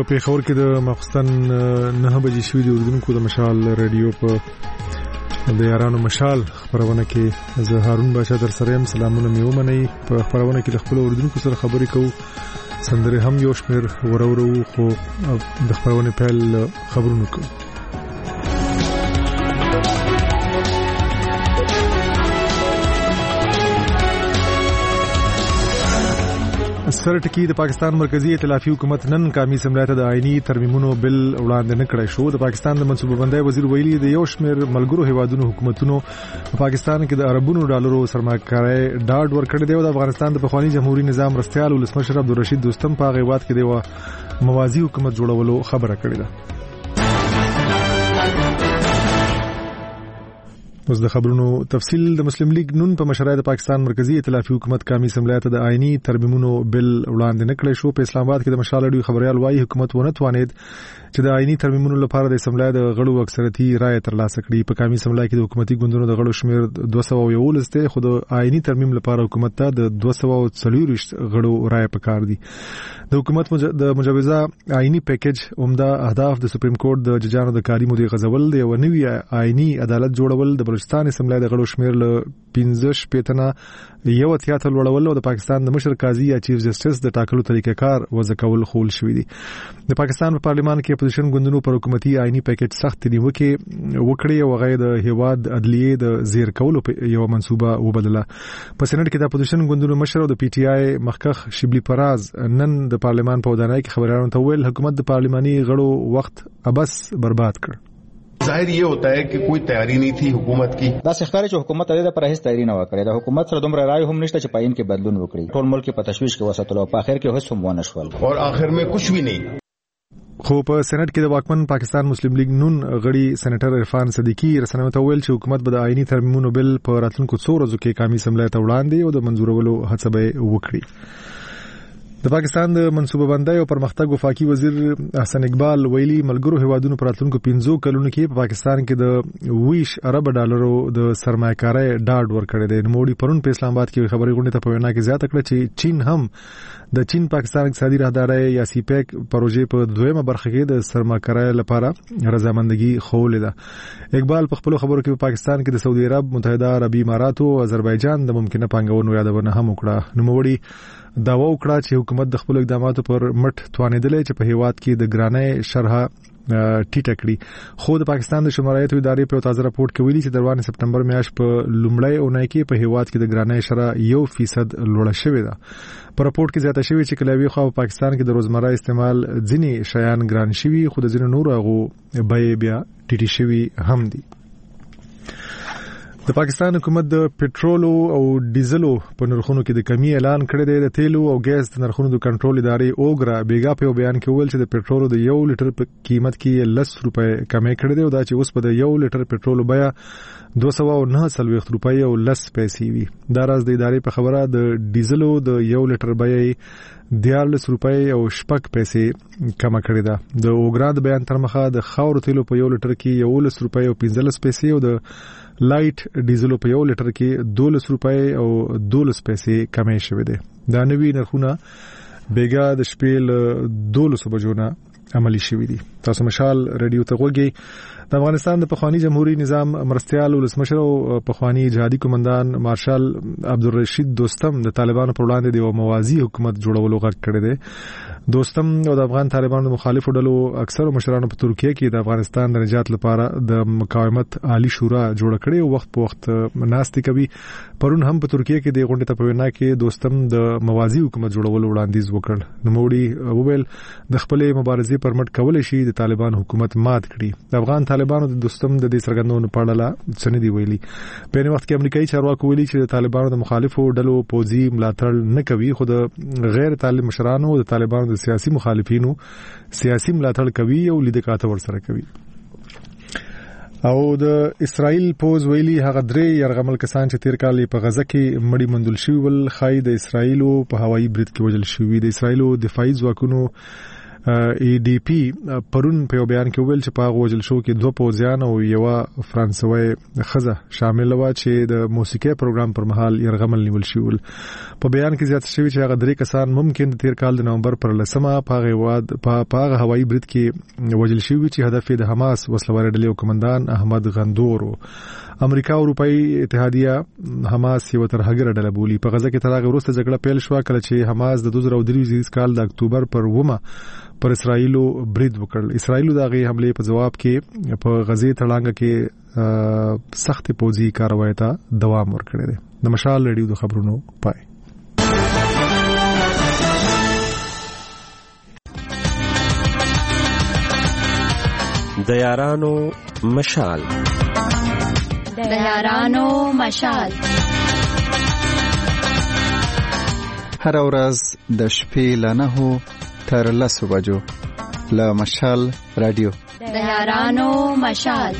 په پیښور کې د ماخستن 9 بجې شوې د اردوونکو د مشال رادیو په د یارانو مشال خبرونه کې زه هارون باشا در سره يم. سلامونه مې ومنئ. په خبرونه کې د خپل اردوونکو سره خبرې کوو، سندره هم یو شمېر ورورو، خو د خبرونه پیل خبرونه کوو. سره ټکی د پاکستان مرکزی ائتلافي حکومت نن قومي اسمبلی ته د آئینی ترمیمونو بل وړاندې نه کړی شو. د پاکستان د منصوبه بندۍ وزیر ویلي د یو شمېر ملګرو هیوادونو حکومتونو په پاکستان کې د اربونو ډالرو سرمایه‌کاري ډاډ ورکړی دی او د افغانستان د پخوانی جمهوریت نظام مرستیال ولسمشر عبدالرشید دوستم په هغه وخت کې د موازی حکومت جوړولو خبره کړې ده. اوس د خبرونو تفصیل. د مسلم لیگ نون په مشرۍ د پاکستان مرکزی ائتلافي حکومت قومي اسمبلی ته د آئینی ترمیمونو بل وړاندې نه کړی شو. په اسلام آباد کې د مشال رادیو خبريال وايي حکومت ونه توانید چې د آئینی ترمیمونو لپاره د اسمبلی د غړو اکثریتي رائے ترلاسه کړي. په قومي اسمبلی کې د حکومتي ګوندونو د غړو شمېر 211 دی، خو د آئینی ترمیم لپاره حکومت ته د 240 غړو رائے پکار دي. د حکومت د مجوزه آئینی پیکیج عمده اهداف د سپریم کورټ د ججانو د کاري مودې غزول دی او نوی آئینی عدالت جوړول، د بلوچستان اسمبلی د غړو شمېر له 15 پیتنه یو اتیاته لوړول او د پاکستان د مشر قاضي یا چیف جسټس د ټاکلو طریقې کار وضع کول خول شوې دي. د پاکستان په پارلیمان کې اپوزیشن ګوندونو پر حکومتي آئینی پیکیج سخت نیوکې وکړې او هغه د هیواد عدلیه د زیر کولو یو منصوبه وبدله. په سېنات کې د اپوزیشن ګوندونو مشر او د پی ټی آی مخکخ شبلی پراز نن د پارلیمان په ودانۍ کې خبريالانو ته ویل حکومت د پارلیماني غړو وخت ابس برباد کړ. ظاهر یہ ہوتا ہے کہ کوئی تیاری نہیں تھی حکومت کی. دا ښکاري چې حکومت د پر هیڅ تیاری نه وکړي. د حکومت سره دومره رائے هم نشته چې پاین کې بدلون وکړي. ټول ملک په تشویش کې وساتلو په اخر کې هیڅ هم ونه شول اور اخر میں کچھ بھی نہیں. خو په سېنات کې د واکمن پاکستان مسلم لیگ نون غړي سېنیټر عرفان صدیقی رسنیو ته ویل چې حکومت به د آئینی ترمیمونو بل په راتلونکو 2 ورځو کې قومي اسمبلی ته وړاندې او د منظورولو هڅه به وکړي. د پاکستان د منصوبه بندۍ او پرمختګ وفاقي وزیر احسن اقبال ویلي ملګرو هیوادونو پر راتلونکو 15 کلونو کې په پاکستان کې د 20 ارب ډالرو د سرمایه‌کاري ډاډ ورکړی دی. نوموړي پرون په اسلام آباد کې خبري غونډه ته په وینا کې زیاته کړه چې چین هم د چین پاکستان اقتصادي راهداري یا سی پیک پروژې په دویمه برخه کې د سرمایه‌کاري لپاره رضامندګي خوله ده. اقبال په خپل خبرو کې په پاکستان کې د سعودي عرب، متحده عربي امارات او آذربایجان د ممکنه پانګونو یادونه هم وکړه. نوموړي داوا وکړه چې حکومت د خپل اقداماتو پر مټ توانیدلې چې په هیواد کې د ګرانۍ شرح ټیټه کړي. خو د پاکستان د شمارایت ادارې په تازه راپورټ کې ویلي چې د روان سپټمبر میاشت په لومړۍ اونۍ کې په هیواد کې د ګرانۍ شرح 1% لوړه شوې ده. په راپورټ کې زیاته شوې چې کلاوي خو په پاکستان کې د روزمره استعمال ځینې شیان ګران شوي، خو د ځینو نور هغه بیې بیا ټیټې شوي هم دي. د پاکستان حکومت د پټرول او ډیزلو په نرخونو کې د کمی اعلان کړی دی. د تیلو او ګیس د نرخونو د کنټرول ادارې اوګرا بیګا په بیان کې ویل چې د پټرول د 1 لیټر په قیمت کې 10 روپۍ کمی کړی دی او دا چې اوس په د 1 لیټر پټرول بیه 249 روپۍ او 10 پیسې وي. دا راز د ادارې په خبره د ډیزلو د 1 لیټر بیه 14 روپۍ او 6 پیسې کم کړی ده. د اوګرا د بیان تر مخه د خاور تیلو په 1 لیټر کې 11 روپۍ او 15 پیسې او د لایټ ډیزلو په 1 لیټر کې 12 روپۍ او 12 پیسې کمې شوې ده. دا نوی نرخونه بیګا د شپې له 12 بجو نه عملی شوې دي. تاسو مشال رادیو ته غوږی. د افغانستان د پخوانی جمهوریت نظام مرستیال ولسمشر او پخوانی جهادي کمانډان مارشال عبدالرشید دوستم د طالبانو پر وړاندې د موازی حکومت جوړولو غږ کړی دی. دوستم او د افغان طالبانو مخالفو ډلو اکثر مشرانو په ترکیه کې د افغانستان د نجات لپاره د مقاومت عالی شورا جوړ کړي او وخت په وخت ناستې کوي. پرون هم په ترکیه کې د غونډې ته په وینا کې دوستم د موازی حکومت جوړولو وړاندیز وکړ. نوموړي وویل د خپلې مبارزې پر مټ کولای شي د طالبان حکومت مات کړي. د افغان طالبانو د دوستم د دې څرګندونو په اړه څه نه دی ویلي. په یوه وخت کې امریکایي چارواکو ویلي چې د طالبانو د مخالفو ډلو پوځي ملاتړ نه کوي، خو د غیر طالب مشرانو د طالبانو د سیاسي مخالفینو سیاسي ملاتړ کوي او لیدکاته ورسره کوي. او د اسرائیل پوز ویلي هغه 3 يرغمل کسان چې تیر کال په غزه کې مړی مندل شوی ول خای د اسرائیل په هوایي برید کې وژل شوی. د اسرائیل دفاعي ځواکونو ای ډي پی پرون په بیان کې ویل چې په وجل شو کې 2 پوځیان او یو فرانسوي خزه شامل و چې د موسیقي پروګرام پر مهال يرغمل نیول شول. په بیان کې زیات شوی چې هغه 3 کسان ممکن د تیر کال د نومبر پر 10 په هوایي برید کې وجل شوی چې هدف د حماس وسلوال ډلې کمانډان احمد غندور. امریکا او اروپאי اتحادیه حماس یو ترهګر ډله بولی. په غزه کې تر هغه وروسته جګړه پیل شو کله چې حماس د 2023 کال د اکتوبر پر 9 پر اسرائیلو برید وکړ. اسرائیلو دغه حمله په جواب کې په غزه تړانګه کې سخت پوځي کاروایی ته دوام ورکړی دی. د مشال ریډیو د خبرونو پای. د یارانو مشال د یارانو مشال هر ورځ د شپې له 9 تر 10 بجو له مشال رادیو د یارانو مشال.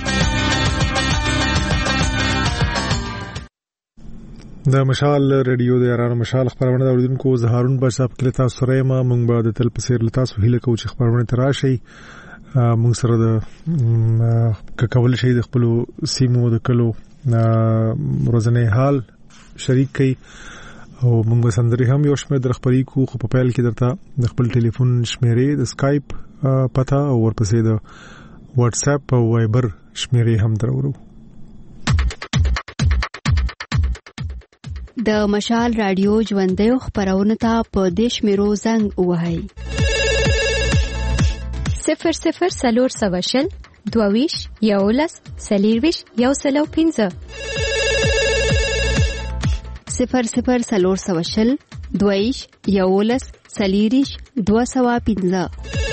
د مشال ریډیو د یارانو مشال خبرونه د اوریدونکو زهارون بشاب کله تاسو سره ما مونږ به د تل پسیر لتا سو هله کو چې خبرونه تراشي مونږ سره د کول شي د خپل سیمو د کلو روزنه حال شریک کړي او موږ به سندري هم یو شمېر د خبري کو خو په پیل کې درته د خپل ټلیفون شمیرې د سکایپ پتا او ورپسې د واتس اپ او وایبر شمیرې هم درورو. د مشال رادیو ژوندۍ خبرونه ته په دیش میرو زنګ وهاي 00 سلور سواشل دوویش یولس سلیرویش یو سلو 15 00 سلور سواشل دوویش یولس سلیریش 215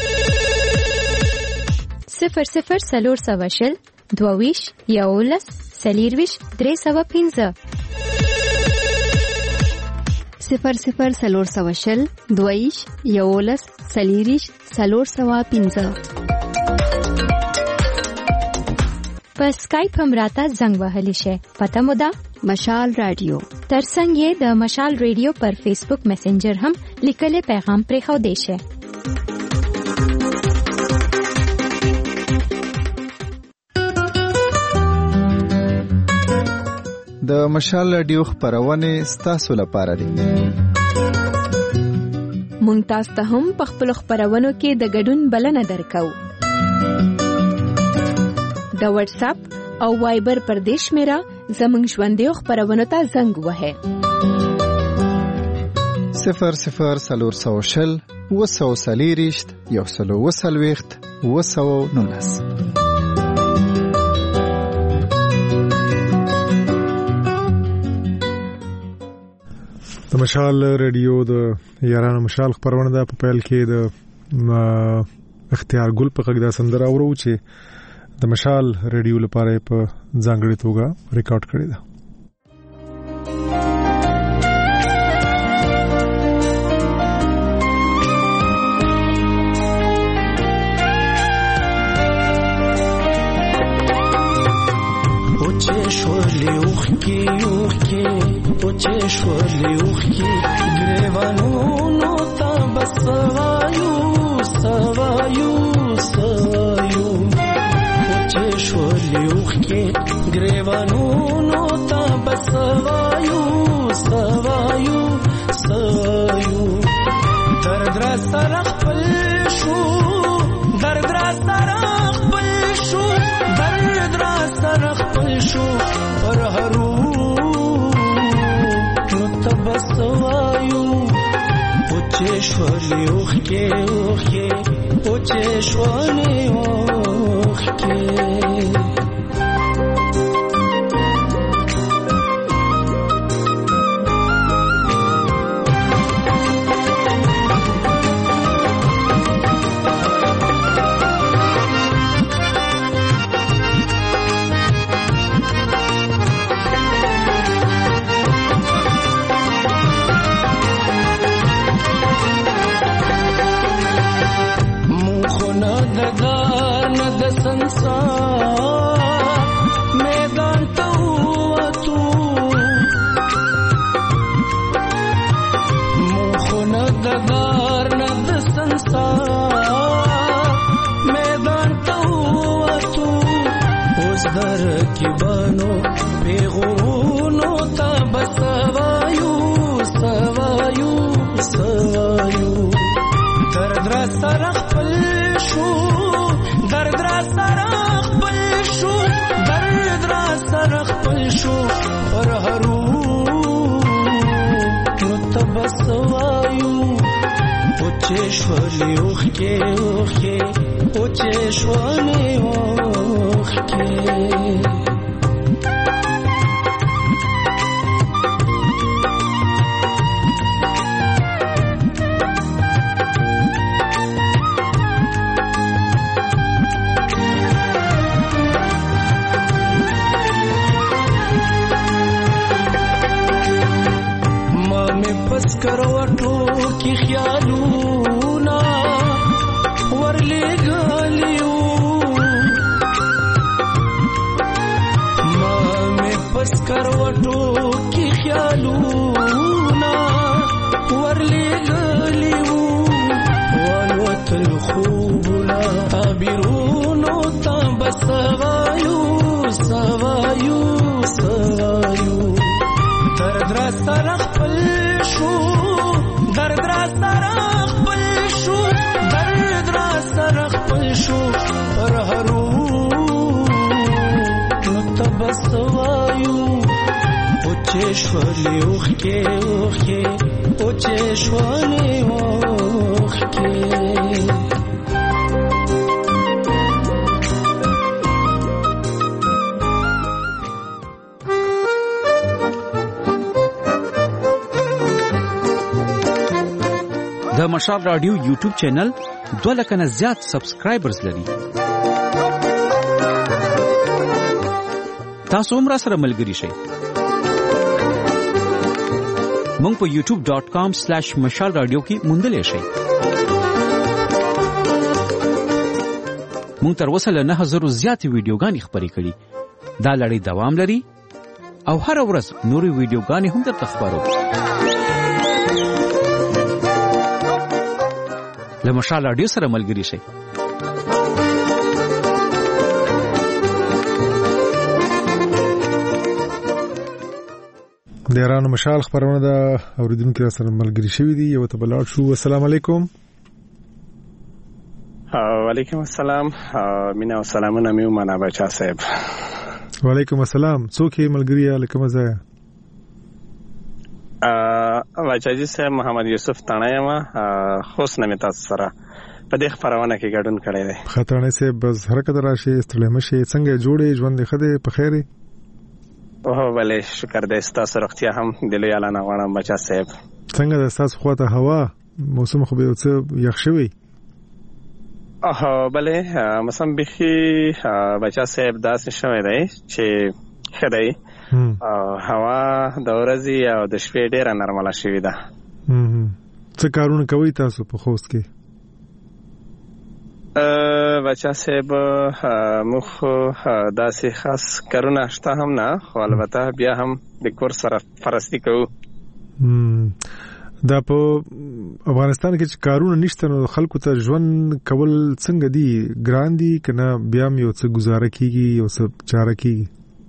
00 سلور سواشل دوویش یولس سلیرویش 315 00 سلور سواشل دوویش یولس سلیریش 315 په سکایپ هم راته زنګ وهلی شي. پته مو ده مشال رادیو. ترڅنګ یې د مشال رادیو پر فیسبوک میسنجر هم لیکل پیغام پرې خو دی شي. د مشال رادیو خبرونه ستاسو لپاره دي. مونږ تاسو ته هم په خپل خبرونو کې د ګډون بلنه درکو. د واتس اپ او وایبر پر دیش میرا زمنګ ژوندۍ خبرونه ته زنګ وهه 00 سلور سواشل وسو سلیریشت یو سلو وسلويخت وسو نونس. د مشال ریډیو د یارانو مشال خبرونه ده. په پیل کې د اختیار ګل په غږ دا سندره اورو چې د مشال ریډیو لپاره په ځانګړي توګه ریکارډ کړی ده. دار نه د سنسار درکبانو پیغورونو تا بسوایو سوایو سوایو درد را سره خپل شو درد را سره خپل شو درد را سره خپل شو پر هرو نو تا بسوایو اوچشولی اوخکې اوخکې اوچشولی اوخکې کروټو کی خیالونا ورلی غالیو ما می پس کروټو کی خیالونا ورلی غالیو والوت الخوبنا تعبیرونو تا بسوایو سوایو سوایو درد را سره خپل شو درد را سره خپل شو درد را سره خپل شو پر هرو نو تبسوایو اوچشولی اوخکې اوخکې اوچشولی اوخکې د مشال رادیو یوټیوب چینل 2 لک نه زیات سبسکرایبرز لري. تاسو هم را سره ملګري شئ. مونږ په youtube.com/مشال رادیو کې موندلې شئ. مونږ تر اوسه له 9000 زیات ویډیوګانې خپرې کړې. دا لړۍ دوام لري او هر ورځ نورې ویډیوګانې هم درته خبرو. له مشال رادیو سره ملګري شئ. د ایران مشال خبرونه د اوریدونکو سره ملګري شوی دی. یو ته بلار شو. السلام علیکم. وعلیکم السلام. مینا او سلامونه میو معنا بچا صاحب. وعلیکم السلام. څوک یې ملګری لکه مزه؟ واچاجي صاحب محمد یوسف تانه ما خوش نمې تاسو سره په دې خبرونه کې ګډون کړی دی. خطرانه صاحب بس حرکت راشي استلم شي څنګه جوړې ژوند خده په خیره؟ اوه بله شکر دې تاسو رختیا هم د لوی اعلان غواړم بچا صاحب. څنګه د تاسو خواته هوا موسم خو به څه یخ شوی؟ بله موسم بخي بچا صاحب داسې شوی دی چې خدای هوا د ورځې او د شپې ډیره نرماله شوې ده. څه کارونه کوي تاسو په خوست کې؟ بچا صاحب مخ داسې خاص کارونه شته هم نه، خو البته بیا هم د کور سره فرستی کوو. دا په افغانستان کې چې کارونه نشته نو خلکو ته ژوند کول څنګه دي؟ ګران دي کنه بیا هم یو څه گزاره کیږي یو څه چاره کیږي؟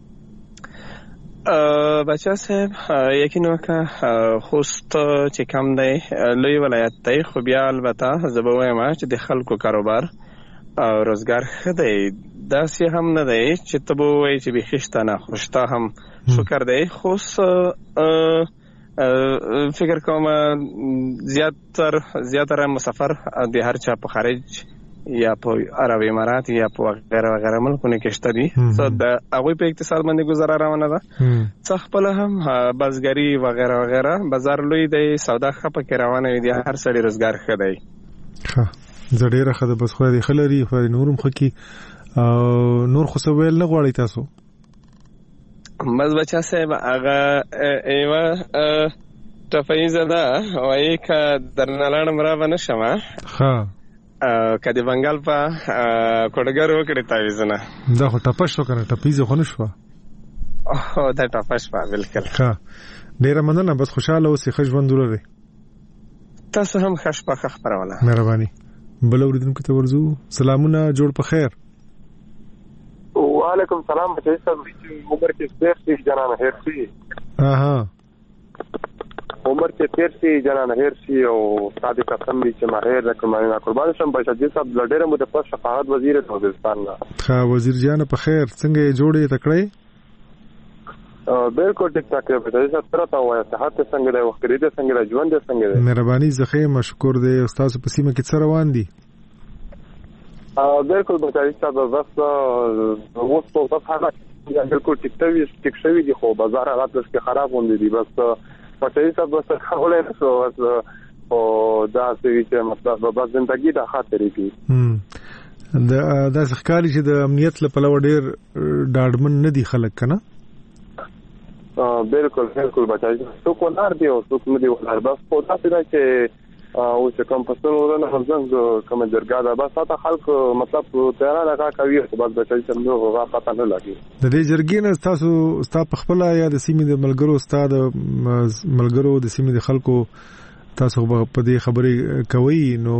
بچا صاحب یقینا که خوست چې کم دی لوی ولایت دی، خو بیا البته زه به وایم چې د خلکو کاروبار او روزګار ښه دی. داسې هم نه دی چې ته به ووایې چې بیخي شته نه، خو شته هم شکر دی. خوست فکر کوم زیاتره مسافر د هر چا په خارج یا په عرب امارات یا په وغیره وغیره ملکونه کې شته دي. څه د هغوی په اقتصاد باندې گزاره روانه ده، څه خپل هم بازګري وغیره وغیره. بازار لوی دی، سودا ښه پکې روانه وي، د هر سړي روزګار ښه دی. ښه زه ډېره ښه ده، بس خدای دې ښه لري، خدای نور هم ښه کړي. نور خو څه ویل نه غواړئ تاسو؟ بس بچا صاحب هغه یوه ټپیزه ده وایي که درنه لاړم را به نه شمه که د بنګال په کوډګر وکړې تعویزونه. دا خو ټپه شو که نه؟ ټپیزه خو نه شوه؟ دا ټپه شوه بلکل. ښه ډېره مننه، بس خوشحاله اوسئ، ښه ژوند ولرئ. تاسو هم ښه شپه ښه خپرونه. مهرباني. بل اورېدونکو ته ورځو. سلامونه، جوړ په خیر. وعلیکم سلام چې عمر کې 13 جنانه هیر شي عمر کې 13 جنانه هیر شي او صادق قسم دي چې ما هیر رقم نه قربان شم بچا دې صاحب لډره مو د پس شفاعت وزیر وزیرستان نه ښه وزیر جان په خیر څنګه جوړې تکړه بالکل ټیک ټاک دی په دې سره تا وایي صحت څنګه دی وخت دې څنګه دی ژوند دې څنګه دی مهرباني زخه مشکور دی استاد په سیمه کې څه روان دي بالکل بچای صاحب بس اوس په حالت بالکل ټیک شوی دی خو بازار حالات کې خراب وندي دي بس بچای صاحب بس خولې نشو او دا چې مطلب په ژوندۍ د خاطرې کې دا ځکهالي چې د امنیت لپاره ډېر ډاډمن نه دي خلک کنه بالکل بچای څوک ولر دی او څوک نه دی ولر بس په تاسو دا چې او چې کوم پسونو نه همزنګ کوم درګه دا بس تا خلک مطلب تیار لگا کوي چې بس بچای څنګه هغه پته نه لګي د دې جرګې نه تاسو په خپل یا د سیمې د ملګرو استاد ملګرو د سیمې د خلکو تاسو په دې خبرې کوي نو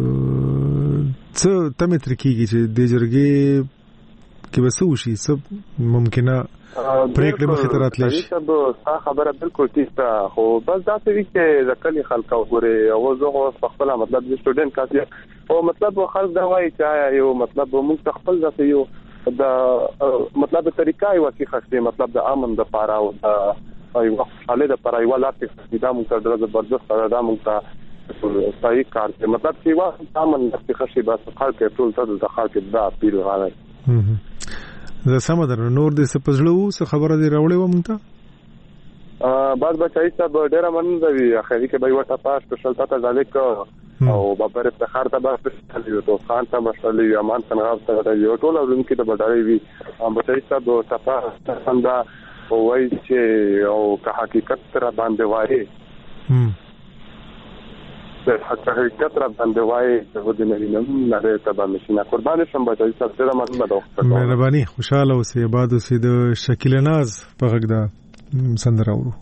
څه تمه تر کیږي چې د جرګې کې وسو شي سب ممکنه پریکړه مخې ته راتلی شي خبره بالکل ټیک ده خو بس دا څه وی چې ځکه خلک وګوري او زه خپل مطلب د سټوډنټ کاسي او مطلب خلک دا وایي چې یو مطلب موږ خپل ځکه یو د مطلب طریقې واکې خاصه مطلب د امن د پاره او یو حاله د پاره یو لاته دا موږ ته د زبردست دا موږ ته صحیح کار دی مطلب چې وا امن د خاصه بس خلک ټول ته د خلک دا پیل غواړي زه سمدر نور دې څه پزړو څه خبره دې راوړې و مونږ ته بعد بچای صاحب ډېر مننه وی اخري کې به وټه پاس سپیشل تاسو ځالک او بابر افتخار ته به سپیشل یو تو خان ته مشالې یو امان څنګه ته یو ټول اولم کې ته بډاري وی بچای صاحب تاسو څنګه وایي چې او که حقیقت تر باندې وایي د حقیقت را باندې وایي چې د دې نه ته باندې شنه قربان شم بچای صاحب ډېر مننه مهرباني خوشاله اوسې آباد اوسې د شکیل ناز په غږ دا سندره اورو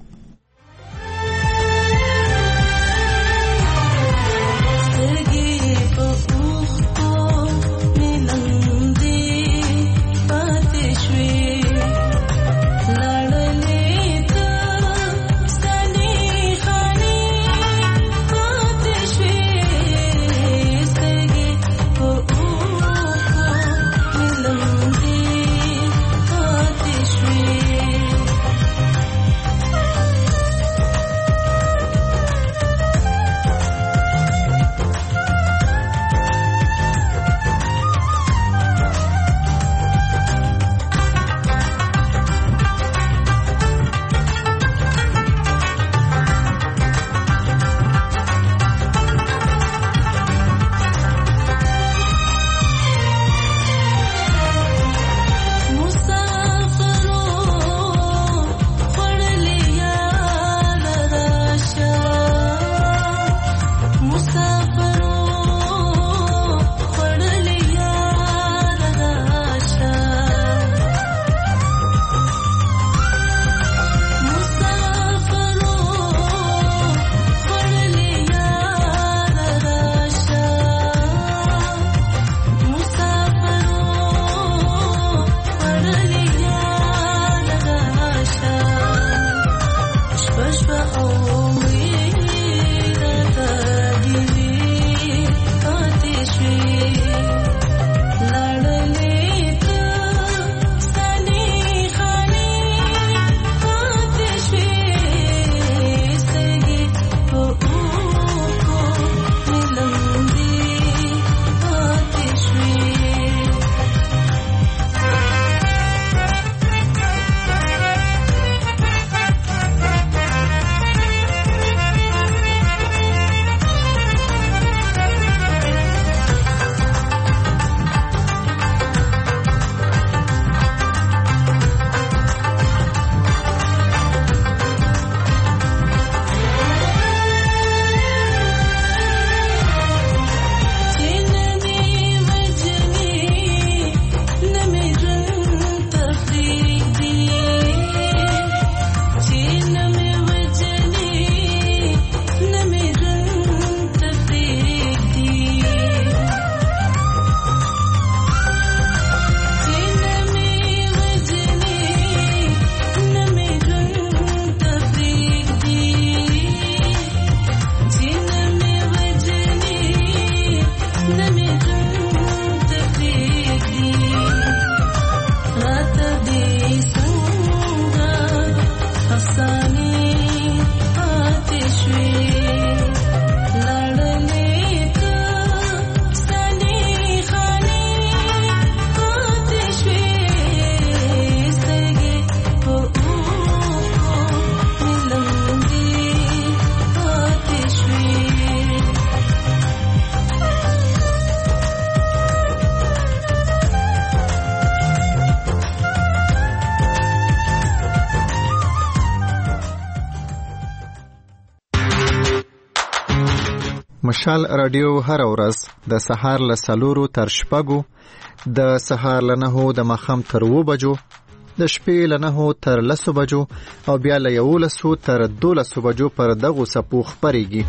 مشال رادیو هر ورځ د سهار له 4 تر 6 د سهار له 9 د ماښام تر 2 بجو د شپې له 9 تر 10 بجو او بیا له 11 تر 12 بجو پر دغه سپو خبريږي.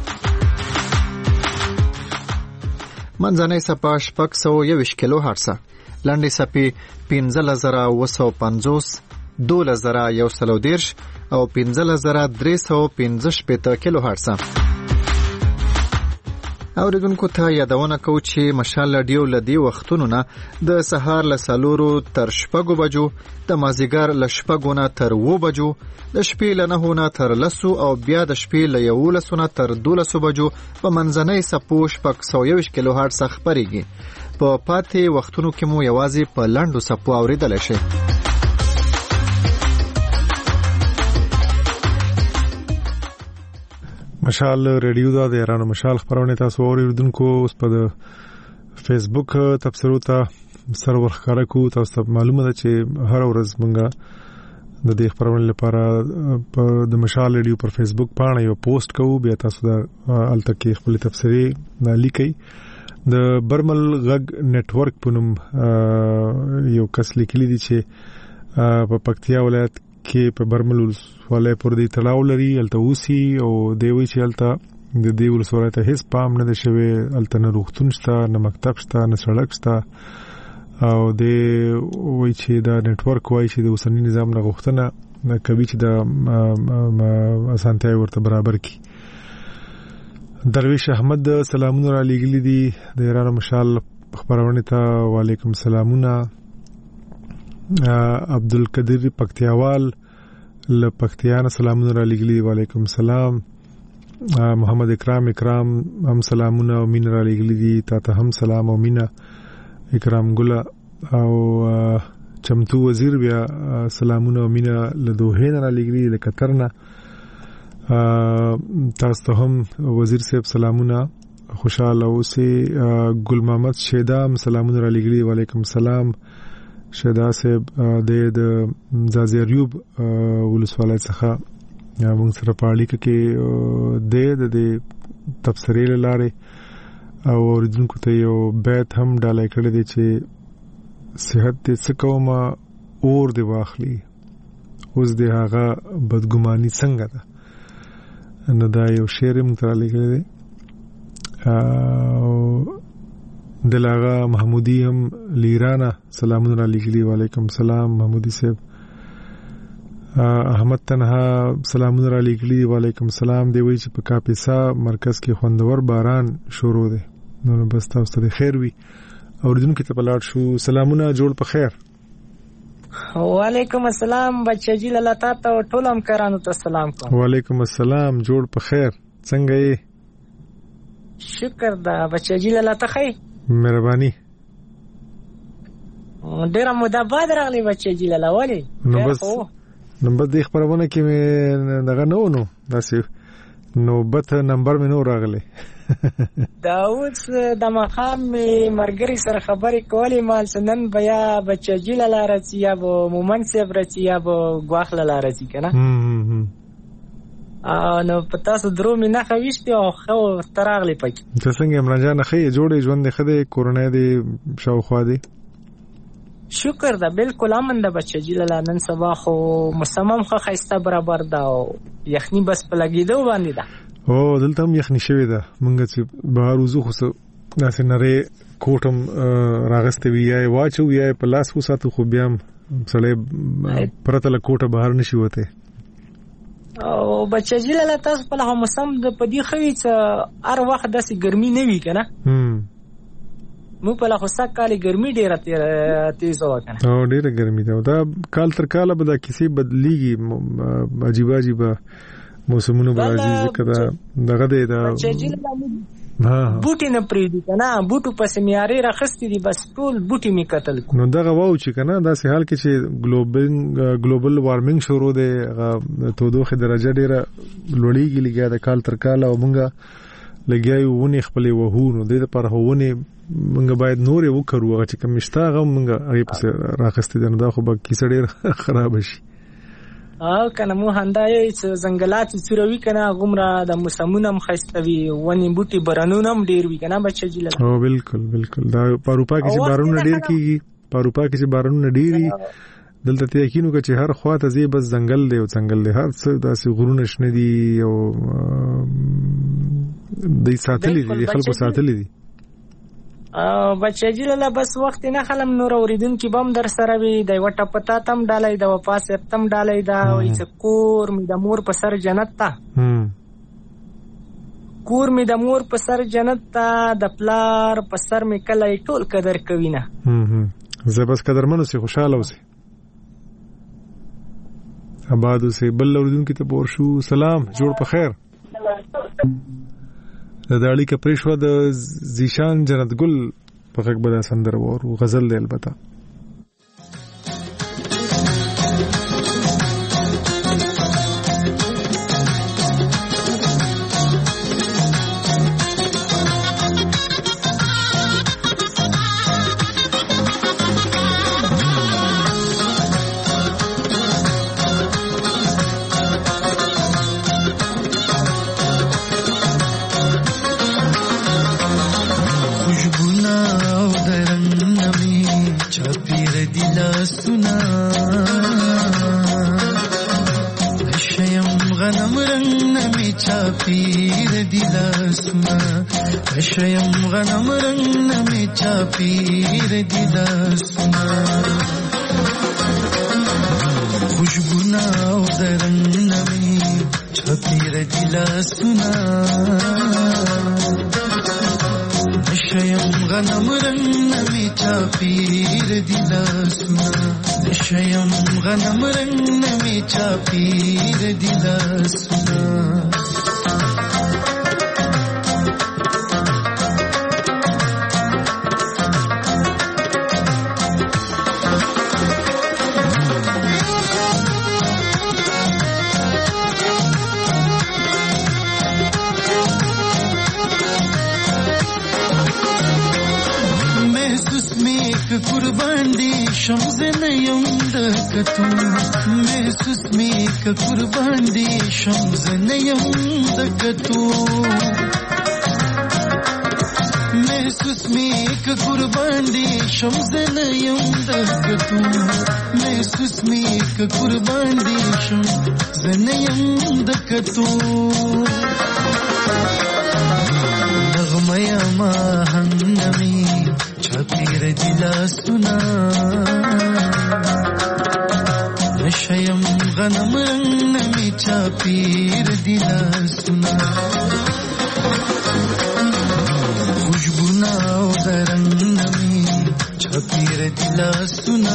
منځنۍ سپا 621 کیلو هرتز، لنډې سپې 15950، 12110 او 15315 کیلو هرتز. اوریدونکو ته یادونه کو چې مشال رادیو لدی وختونو نه د سهار له 4 تر 6 بجو، د مازیګر له 6 نه تر 2 بجو، د شپې له 9 نه تر 10 او بیا د شپې له 11 نه تر 12 بجو په منځنۍ سپو 621 کیلو هرتز خبريږي. په پاتې وختونو کې مو یوازې په لاندو سپو اوریدل شي. مشال ریډیو دا د ایران مشال خبرونه تاسو اوریدونکو اوس په فیسبوک تبصرو ته سرور ښکارا کو. تاسو معلومه ده چې هر ورځ مونږه د دې خبرونه لپاره په د مشال ریډیو پر فیسبوک باندې یو پوسټ کوو، بیا تاسو دا التکی خپل تفسیری لیکي. د برمل غږ نتورک په نوم یو کس لیکلی دی چې په پکتیا ولایت کې په برمل ولای پر دې تړاو لري الته اوسي او دی وی چې الته د دې ولسوالۍ ته هیڅ پام نه شوی، الته نه روغتون شته، نه مکتب شته، نه سړک شته او دی وی چې دا نتورک وای چې د اوسنی نظام نه غوښتنه کوي چې د اسانتیا ورته برابر کړي. درویش احمد سلامونه را لېږلي دي د ایران مشال خبرونه ته. وعلیکم سلامونه. عبدالقدیر پکتیاوال له پکتیان سلامونه را لېږلي. وعلیکم سلام. محمد اکرام هم سلامونه او مين را لېږلي دي. تاسو هم سلام او مینا. اکرام ګل او چمتو وزیر بیا سلامونه او مینا له دوه نه را لېږلي د قطر نه. تاسو هم وزیر صاحب سلامونه، خوشاله اوسئ. ګل محمد شیدام سلامونه را لېږلي. وعلیکم سلام. شهدا صاحب د زازیریوب ولسوالۍ څخه موږ سره په اړیکه کې د تبصرې لاره او اوریدونکو ته یو بیت هم ډالۍ کړی دی چې صحت دې څه کومه اور دې واخلي، اوس دې هغه بدګماني څنګه ده. نو دا یو شعر موږ ته لیکلی دی. دلاغا محمودی هم لیرانا سلامونه را لېږلي. وعلیکم سلام محمودی صاحب. احمد تنها سلامونه را لېږلي. وعلیکم سلام. دی وی چې په کاپیسا مرکز کې خوندور باران شروع دی. نو بس تاسو ته خیر وي. اوریدونکو ته بلاړ شو. سلامونه جوړ په خیر. وعلیکم السلام بچی لاله تاسو ټول هم کرانو ته سلام کوم. وعلیکم السلام جوړ په خیر. څنګه یې؟ شکر دا بچی لاله ته مهرباني. ډیره موده بعد راغلی بچی جلاله ولی نو بس د خبرونه کې مې دغه نو داسې نوبت نمبر مې نو راغلی. دا اوس د مخام مرګري سره خبرې کولې مال سنن بیا بچی جلاله راځي یا به مومن صاحب راځي یا به غواخله راځي کنه. نو پتا سو درو مې نه خويشتي او خو تراغلی پک. ته څنګه عمران جان خې جوړې ژوند دې خدای کورونه دې شاوخوا دي. شکر دا بالکل امن د بچی جلاله نن سبا خو مصمم خو خيسته برابر دا او یخنی بس پلګیدو باندې دا. او دلته هم یخنی شوی ده. مونږ چې بهر وزو خو داسې نری کوټم راغسته ویای واچو ویای په لاس وساتو خو بیا سړی پرته له کوټه بهر نشي وته. او بچی جلاله تاسو په له موسم د پدی خوي چې هر وخت داسې ګرمي نه وی کنه. مو په لا خو سکه ګرمي ډیره تیز وکنه. او ډیره ګرمي ده. دا کال تر کاله به دا کیسې بدلیږي. عجیب عجیب موسمونه به راځي ځکه دغه دی دا بوټي نه پریدي کنه. بوټو پسې میاري راخستې دي بس ټول بوټي می قتل. نو دغه واو چې کنه دا سه حال کې چې ګلوبل وارمنګ شروع دی، تودوخه درجه ډیره لوړیږي لګیا د کال تر کال او مونږه لګیاو ونی خپل وهونو د لپاره هونه مونږ باید نور یو کړو چې کوم مشتاغه مونږه اړې پسې راخستې ده. دا خو به کیسه ډیر خراب شي. کنه مو هندای ځنګلات چوروي کنه غمره د موسمونم خستوي ونی بوټي برانونم ډیر وی کنه بچی جله او بالکل دا پاروپا کې چې بارونه ډیر کیږي پاروپا کې چې بارونه ډیری دلته ته یقینو چې هر خواته زی بس ځنګل دی او ځنګل دی هر څه داسې غرونه شنه دي او د ساتلې دي خلکو ساتلې دي بچی جله بس وخت نه خلم نور اوریدون کې بم در سره وي د وټه پتا تم ډالای د وفاس تم ډالای دا وای چې کور می د مور په سر جنت تا کور می د مور په سر جنت تا د پلار په سر می کله ټول قدر کوي نه زه بس قدرمنو سي خوشاله اوسې آباد اوسې بل اوریدون کې ته پور شو سلام جوړ په خیر د داړي کې پرېښو د زیشان جنت ګل په غږ به دا سندره وورو غزل دی البته شیم غنم رنگ نمی چاپیر دیدا سنا خوشبونا و درنگ نمی چاپیر دیلا سنا شیم غنم رنگ نمی چاپیر دیلا سنا شیم غنم رنگ نمی چاپیر دیلا سنا قربان دی شمز نیم دکتو محسوس می که قربان دی شمز نیم دکتو محسوس می که قربان دی شمز نیم دکتو محسوس می که قربان دی شمز نیم دکتو نغمه ما هنمی چاپیر دیلا سنا نشیم غنم رنگ نمی چاپیر دیلا سنا خوشبونا و درنگ نمی چاپیر دیلا سنا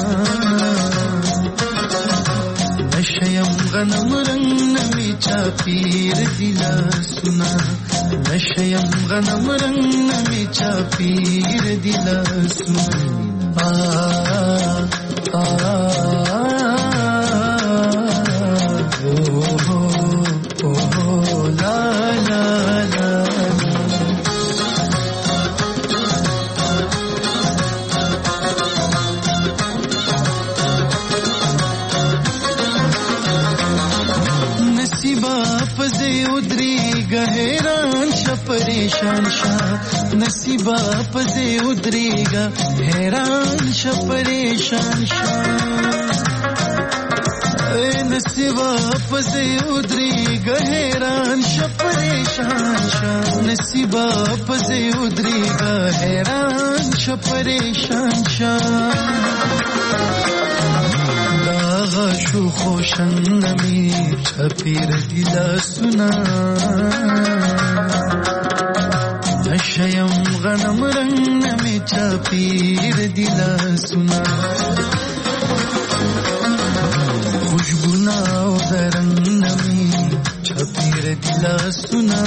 نشیم غنم رنگ نمی چاپیر دیلا سنا نشیم غنم رنگ نمی چاپیر دیلا سنا لا لا لا नसीबा पजे उदरी गहरान परेशान शाह नसीबा पजे उदरेगा हैरान शा परेशान शाह नसीबा पजे उदरेगा हैरान शा परेशान शाह नसीबा पजे उदरेगा हैरान शा परेशान शाह दागा शो खोशन नमी छपीर दिला सुना नशयम غنم रंग नमी चापीर दिला सुना खुशबुना रंग नमी चापीर दिला सुना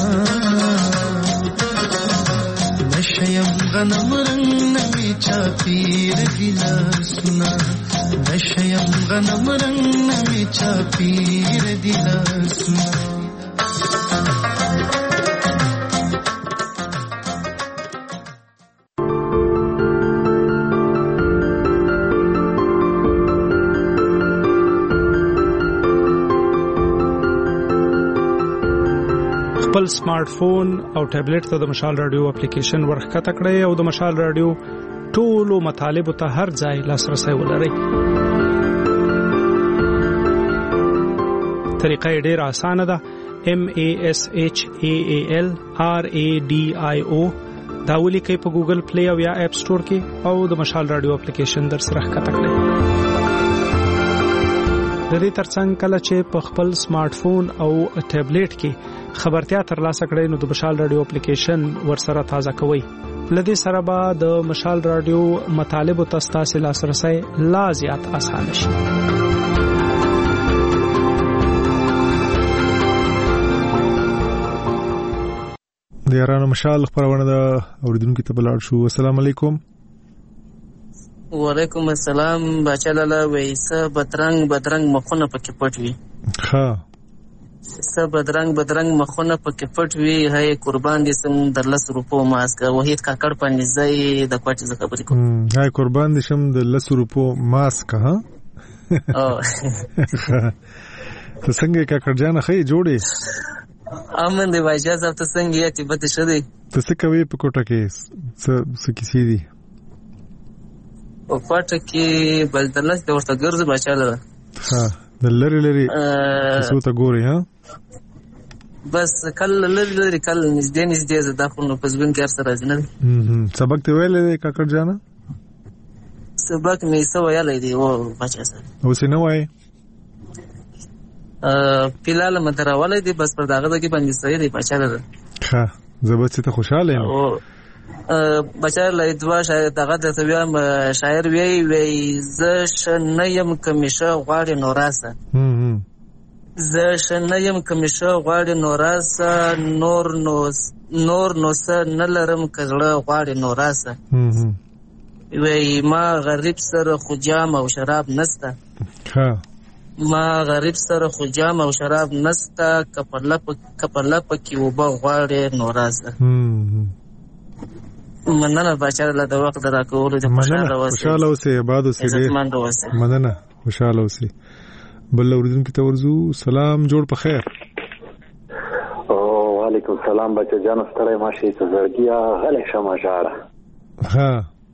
नशयम غنم रंग नमी चापीर दिला सुना नशयम غنم रंग नमी चापीर दिला सुना خپل سمارټ فون او ټابلیټ ته د مشال رادیو اپلیکیشن ورخکته کړئ او د مشال رادیو ټولو مطالبو ته هر ځای لاسرسي ولرئ. طریقه یې ډېره اسانه ده. MASHAALRADIO دا ولیکئ په ګوګل پلی او یا اپ سٹور کې او د مشال رادیو اپلیکیشن در سره ښکته کړئ. د دې ترڅنګ کله چې په خپل سمارټ فون او ټابلیټ کې خبرتیا ترلاسه کړئ نو د مشال رادیو اپلیکیشن ورسره تازه کوئ. لدې سره به د مشال رادیو مطالبو ته ستاسو لاسرسي لا زیات اسانه شي. د یارانو مشال خبرونه د اوریدونکو ته بلاړ شو. السلام علیکم. وعلیکم السلام. بچا لاله وایسه بدرنګ مخونه پکې پټ وي. ها سه بدرنګ مخونه پکې پټ وي. هي قربان دي سم در 10 روپو ماسک وحید کاکړ پنځه ځای د کوټه ز خبرې کوم. هي قربان دي سم د 10 روپو ماسک. ها ته څنګه کاکړ جان خې جوړې امن دی واجا صاحب ته څنګه یې چې بده شدی ته څه کوي په کوټه کې څه کیسې دي په کوټه کې بلدلس د ورته ګرځي بچاله ها د لری څه ته ګوري ها بس کله لری کله نږدې زدا خو نو پزبن کې سره راځي نه سبق ته ویلې کاکړ جانا سبق مې سو ویلې دی او بچا سره اوس نه وای پیلاله مدراواله دی بس پر داغه کې باندې سړی دی بچاله ها زبرت ته خوشاله یم او بچاله دوا شاید دغه د بیا شاعر وی ز شنیم کمیشه غواړي نوراسه ز شنیم کمیشه غواړي نوراسه نور نو سه نلرم کزړه غواړي نوراسه وی ما غریب سره خو جام او شراب نسته ها ما غریب سره خو جام او شراب نسته کپرلپ کې وبا غواړي نوراسه مننه بچاله د وخت راکول د خوشاله اوسه عبادت اوسه مننه خوشاله اوسه بل اوریدونکو ته ورزو سلام جوړ په خیر وعلیکم السلام بچا جان ستړی ماشي ته زړګیا غلې شمه جاړه ها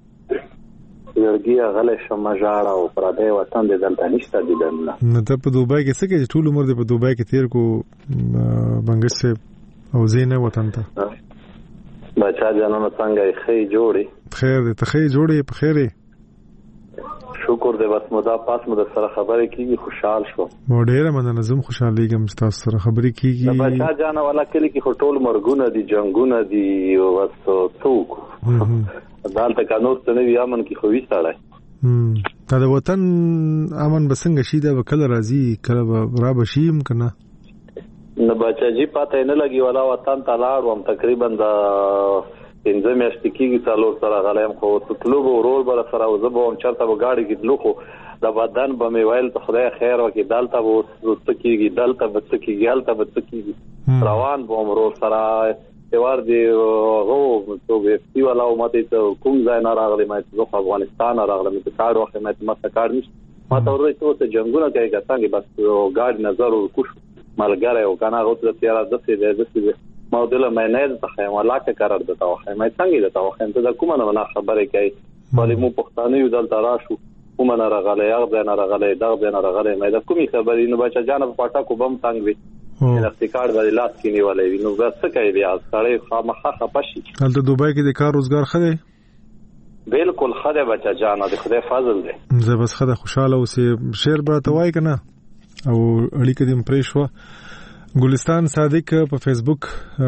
زړګیا غلې شمه جاړه او پر دې وطن دې دلته نشته دي دنه نو ته په دوبای کې څه کې ټول عمر دې په دوبای کې تیر کو بنګش سے او زینه وطن ته بچا جانو څنګه خې جوړي خیر دې ته خې جوړي په خیره شکر دې بس مو دا پاس مو سره خبرې کیږي خوشحال شو مو ډېر مننه زم خوشاليږم چې تاسو سره خبرې کیږي بچا جانو والا کلی کې ټول مرګونه دي جنگونه دي او څوک دالته قانون ته نه یامن کې خو وی ساړای دا د وطن امن بسنګ شي دا وکړه راځي کله را بشیم کنه نه بچا جی پته نه لګي ولا وطن تلاړ وم تقریبا دا پنځه میاشتې کېږي څلور سره غلایم خو تطلب ورور بل سره وزبو هم چرته وګاړي کې دلوخو د بدن به مې ویل ته خدای خیر وکړي دلته وو تکیږي دلته بتکیږي دلته بتکیږي روان به ورور سره تیوار دی هو تو ویستی ولا او ماته کوم ځای نه راغلی مې زه افغانستان راغلم ته کار وخت مې ماته کار نشته ماته ورته ته جنگونه کوي څنګه بس ګاډ نظر او کوش مالګره او کنه غوته تیار دسه ما دله مې نه ته ولا کې قرار دتا وخه مې څنګه دتا وخه ته کومه نه خبره کوي ولی مو پښتانه یو دلته راشو کومه نه راغله یغ نه راغله دا نه راغله مې دا کومي خبرې نو بچا جان په پټا کو بم څنګه وي الافتکار باندې لاس کې نیولې نو بس څه کوي بیا سړی خامخا خپشي هلته دوبای کې د کار روزګار خده بالکل خده بچا جان د خدای فضل دی زه بس خده خوشاله اوسه شعر به توای کنه او اړیکه دې پرېښو ګلستان صادق په فیسبوک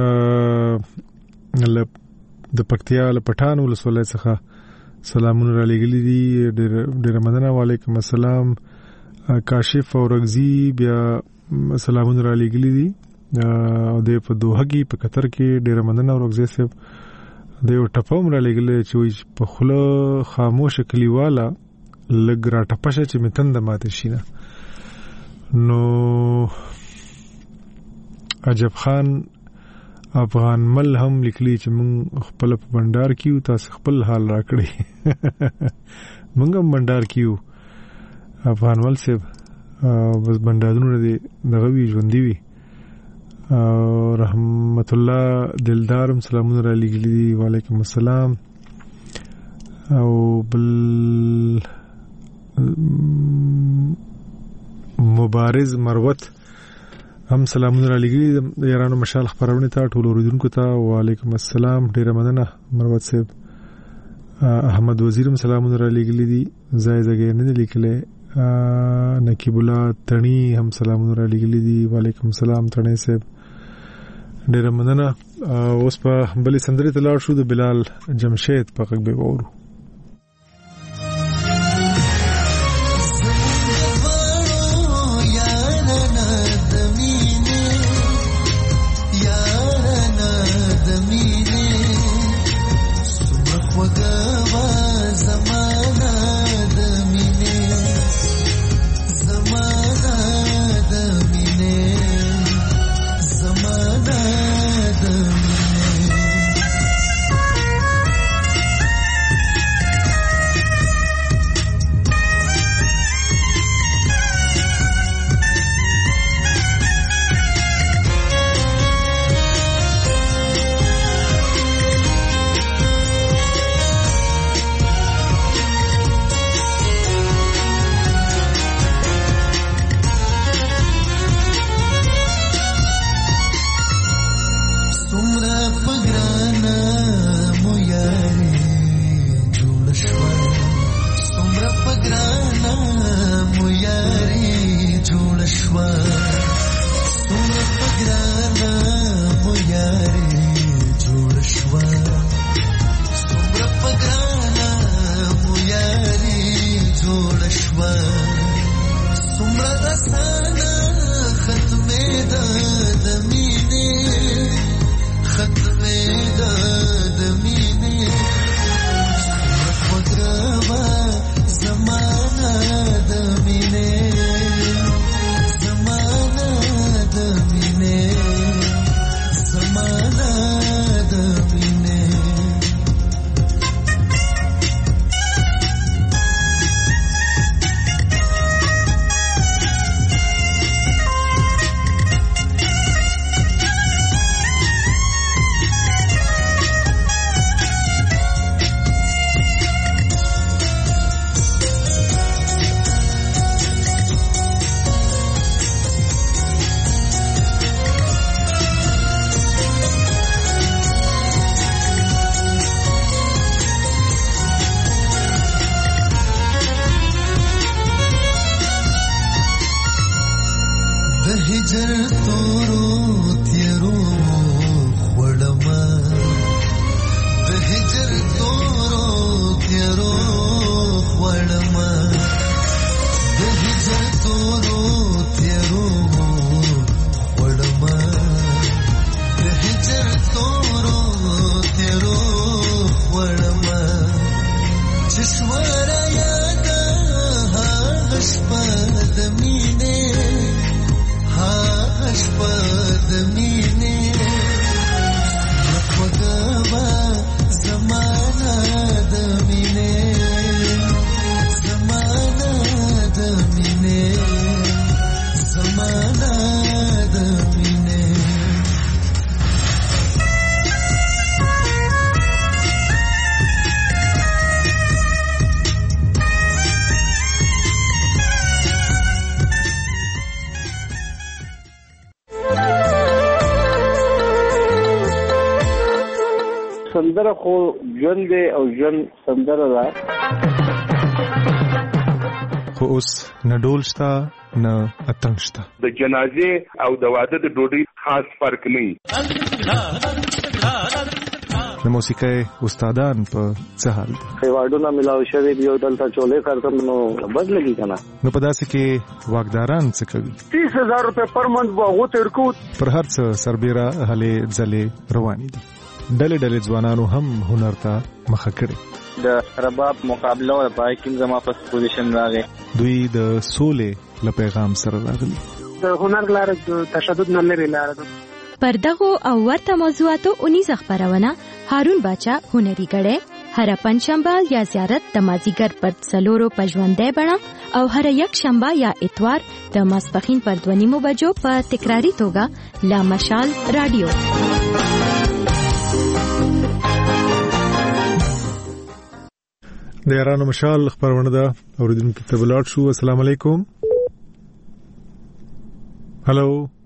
د پکتیا له پټان ولسوالۍ څخه سلامونه را لګلې دي ډېر مننه وعلیکم السلام کاشف اورغزی بیا سلامونه را لګلې دي او د په دوه کې په قطر کې ډېر مننه اورغزی صاحب د یو ټپوم را لګلې چې په خله خاموش کلیواله لګ را ټپشه چې متند ماته شینه نو عجب خان افغان مل هم لیکلی چې مونږ خپل په بندر کیو تاسو خپل حال راکړي مونږ هم بندر کیو افغان مل صاحب بس بندرونه دي دغه وی ژوندۍ وي رحمت الله دلدار سلامونه را لګلي. وعلیکم السلام. او بل مبارز مروت هم سلامونه را لګلي د یارانو مشال خبرونه ته ټول اوریدونکو ته. وعلیکم السلام. ډیره مننه مروت صاحب. احمد وزیرم سلامونه را لګلي دي. زای زګې نه لیکلې. نقیب الله تڼي هم سلامونه را لګلي دي. وعلیکم السلام تڼي صاحب. ډیره مننه. اوس په بلې سندرې ته لاړ شو د بلال جمشید په غږ به وورو. سندره خو ژوند دی او ژوند سندره ده. خو اوس نه ډول شته نه اتنګ شته. د جنازې او د واده د ډوډۍ خاص فرق نه وي. د موسیقۍ استادان په څه حال دي؟ ایوارډونه ملاو شوي دي او دلته چولې کارتم نو بد لګي کنه. نو په داسې کې واکداران څه کوي؟ 30,000 روپے پر منت به غوته ورکو. پر هر څه سربېره هلې ځلې روانې دي. ډلې ډلې ځوانانو هم هنر ته مخه کړي. د رباب مقابله او پای کې زما په پوزیشن راغی. دوی د سولې له پیغام سره راغلي. د هنر لاره د تشدد نه لري لاره ده. پر دغه او ورته موضوعاتو اونیزه خبرونه هارون باچا هنري غړې هر پنځشنبه یا زیارت د مازیګر پر 4 په ژوندۍ بڼه او هر یک شنبه یا اتوار د ماسپخین پر 2:30 بجو په تکراری توګه لا مشال رادیو. د یارانو مشال خبرونه ده اوریدونکو ته بلاړ شو. السلام علیکم. هالو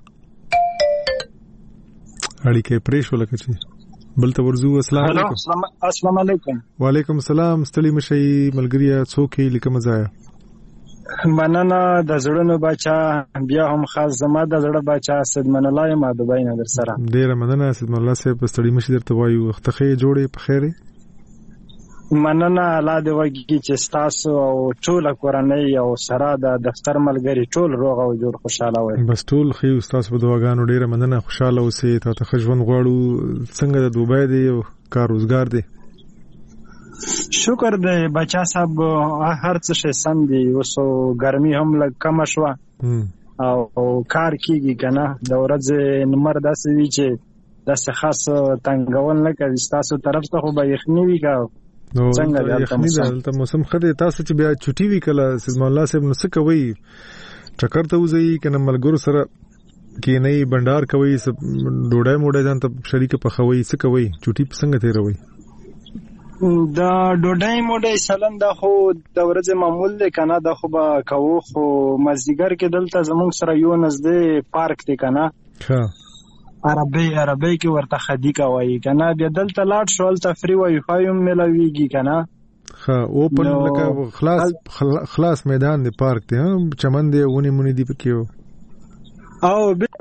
اړیکې پریښو لکه چې بل ته ورزو. السلام علیکم. السلام علیکم. وعلیکم السلام. ستړي مشي ملګریا څوک لیکه مزایا. مننه د زړونو بچا بیا هم خاص زما د زړه بچا سیدمن الله ما دوبای نه در سره. ډیر مننه سیدمن الله صاحب. ستړي مشي درته وایو وختخه جوړې په خیره. مننه الله دې وګړي چې تاسو او ټول کورنۍ او سره د دفتر ملګری ټول روغ او جوړ خوشاله وي. بس ټول خو تاسو په دواګانو ډیره مننه. خوشاله اوسئ. ته ژوند غواړو. څنګه د دوبای دی او کار روزګار دی؟ شکر دی بچا صاحب هر څه شي سم دی. اوس ګرمي هم لږ کم شوه او کار کیږي کنه. د ورځې نمبر داسې وی چې داسې خاص تنګول نه کوي. تاسو طرف ته خو به یخني وی کا څنګه دلته موسم خدای. تاسو چې بیا چټي وی کله سیدمن الله صاحب نو څه کوي؟ چکر ته وځي کنه ملګرو سره کې نه بندر کوي ډوډۍ موډۍ ځان ته شریک پخوي څه کوي؟ چټي څنګه تیروي؟ د ډوډۍ موډۍ سلام دا خو د ورځې معمول دی کنه. دا خو به کوو خو مازدیګر کې دلته زموږ سره یو نږدې پارک دی کنه. ها عربی کې ورته خدیقه وایي کنه. بیا دلته لاړ شول تفری وای فای هم ملويږي کنه. ها اوپن لکه خلاص میدان دی پارک دی. چمن دی ونی مونی دی پکې او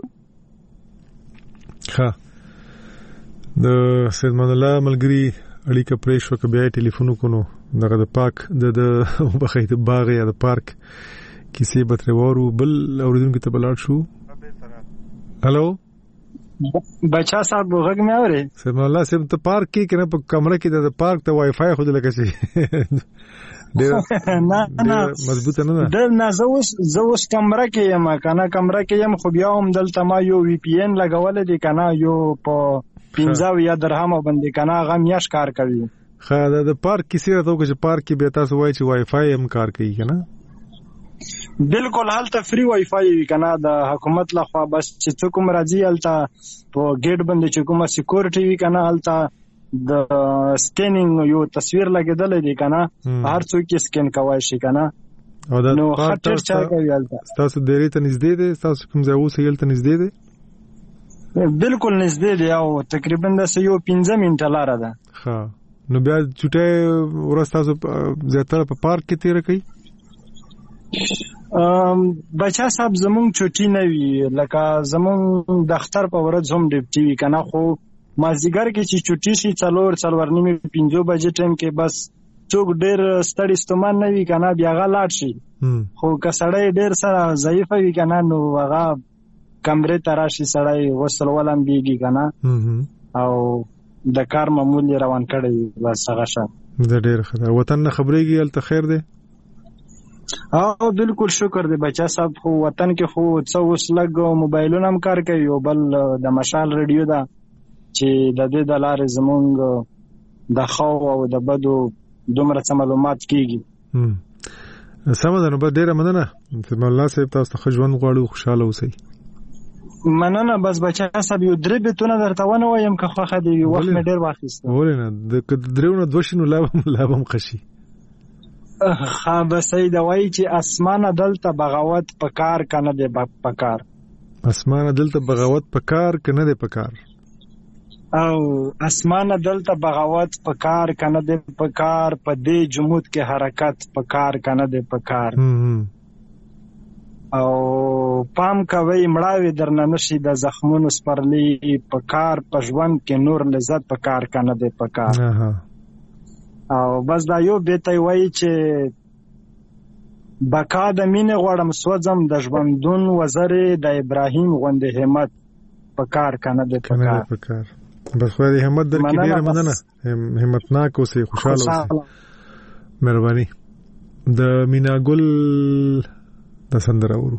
ها د سیدمن الله ملګری اړیکه پریښو که بیا ټلیفون وکړو دغه د پاک د بخیت باغ یا د پارک کیسې بتره وورو. بل اوریدونکو ته بلاړ شو. هالو بچا صاحب غږ مې اوري؟ سیدمن الله صاحب ته پارک کې کنه په کمره کې د پارک ته وای فای خو لکه شي ډیر نه مضبوط نه ده. نه زه اوس کمره کې یم کنه. کمره کې یم خو بیا هم دلته ما یو وی پی ان لګول دي کنه. یو په 15 یا درهم باندې کنه غم یاش کار کوي. خا د پارک کیسه راته چې پارک کې به تاسو وای چې وای فای هم کار کوي کنه. بالکل حالت فری وای فای وی کنه د حکومت لخوا. بس چې څوک راځي حالت په ګیټ باندې چې کومه سکیورټي وی کنه حالت د سکینینګ یو تصویر لګیدل دی کنه. هر څوک یې سکین کوي شي کنه. نو خطر چا کوي حالت. تاسو ډېرې ته نږدې دي؟ تاسو کوم ځای اوسئ ته نږدې دي؟ بالکل نږدې دی او تقریبا د یو 15 منټه لار ده. ها نو بیا چټه ورځ تاسو زیاتره په پارک کې تیر کوي؟ بچا صاحب زمون چټي نه وی لکه زمون دفتر په ورځ هم ډیپټي وی کنه. خو مازیګر کې چې چټي شي 4:45 5 بجې ټیم کې بس څوک ډېر ستړي ستومان نه وی کنه. بیا غلاټ شي خو کسړې ډېر سره ضعیف وی کنه. نو هغه کمرې تراشي سړی وصل ولم دیږي کنه او د کار معمول روان کړي. بس هغه شان د ډېر خبر وطن نه خبرېږي ال خیر دی. او بالکل شکر دی بچا صاحب. خو وطن کې خو څو وسلګ موبایلونه هم کار کوي او بل د مشال رادیو دا چې د دې د لارې زمونږ د خو او د بدو دومره معلومات کیږي. سم ده. نو به ډېر مننه سیدمن الله صاحب. تاسو ته ژوند غواړو. خوشاله اوسئ. مننه. بس بچا صاحب یو درې بیتونه درته ونه وایم که خوخه دی. وخت مې ډېر واخیسته. ولې نه د درېونه دوشینو لابم خشي. ها بس دا وایي چې اسمانه دلته بغاوت پکار کنه دی پکار. اسمانه دلته بغاوت پکار کنه دی پکار. او اسمانه دلته بغاوت پکار کنه دی پکار. په دې جمود کې حرکت پکار کنه دی پکار. او پام کوي مړاوي درنه نشي د زخمونو سپرلی پکار. په ژوند کې نور لذت پکار کنه دی پکار. او بس دا یو بیت وایي چې بقا د مینې غواړم سوځم د ژوندون وزرې د ابراهیم غوندې همت پکار کنه دی پکار. بس خو دې همت درکې ډېره مننه. همتناک اوسئ. خوشاله اوسئ. مهرباني. د مینا ګل د سندره ورو.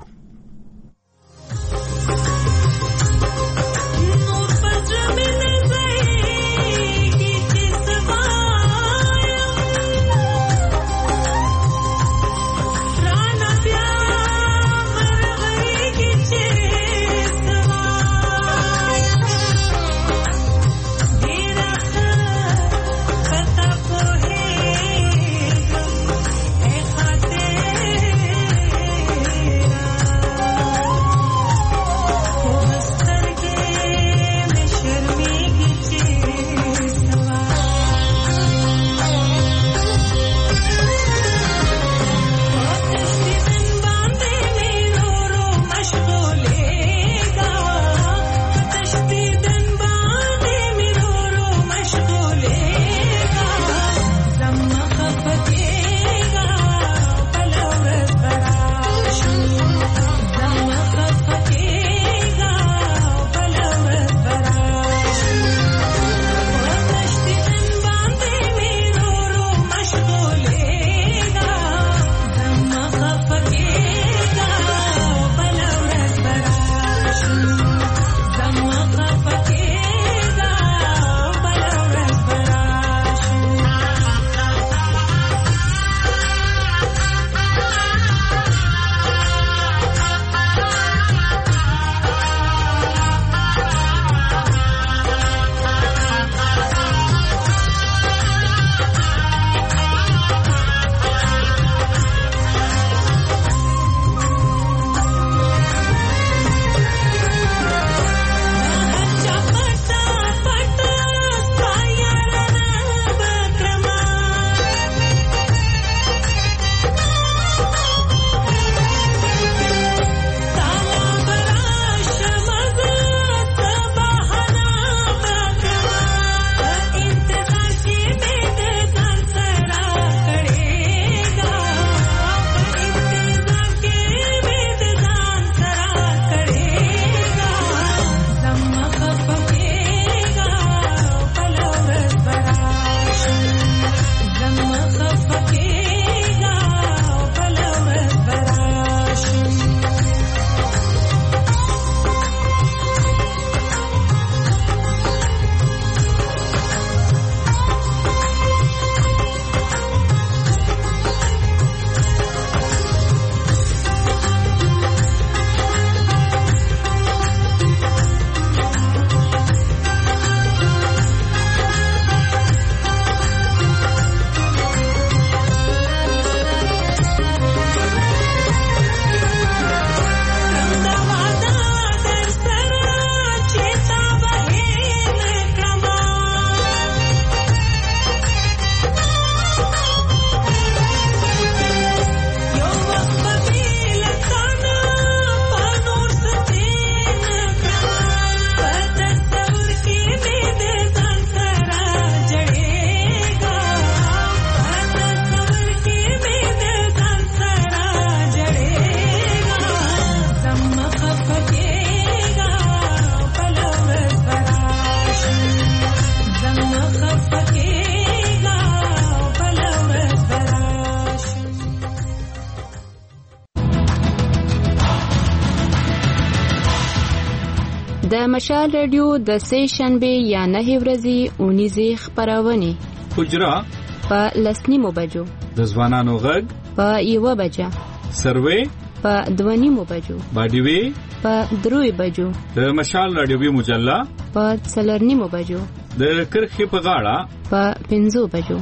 د مشال رادیو د سې شنبه یا نه ورځې اونیزه خبرونه حجره په لسنیمو بجو د ځوانانو غږ په 1 بجه سروې په 2 بجو باډیوي په 3 بجو د مشال رادیوي مجله په 4 بجو د کرخې په غاړه په 5 بجو.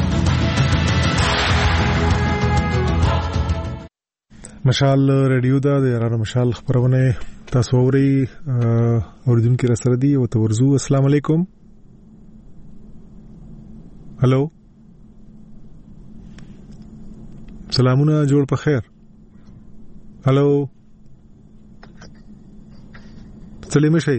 مشال رادیو دا د یارانو مشال خبرونه تاسو اوري اوریدونکو را سره دی او تورزو. السلام علیکم. هلو سلامونه جوړ په خیر. هلو سلام شي.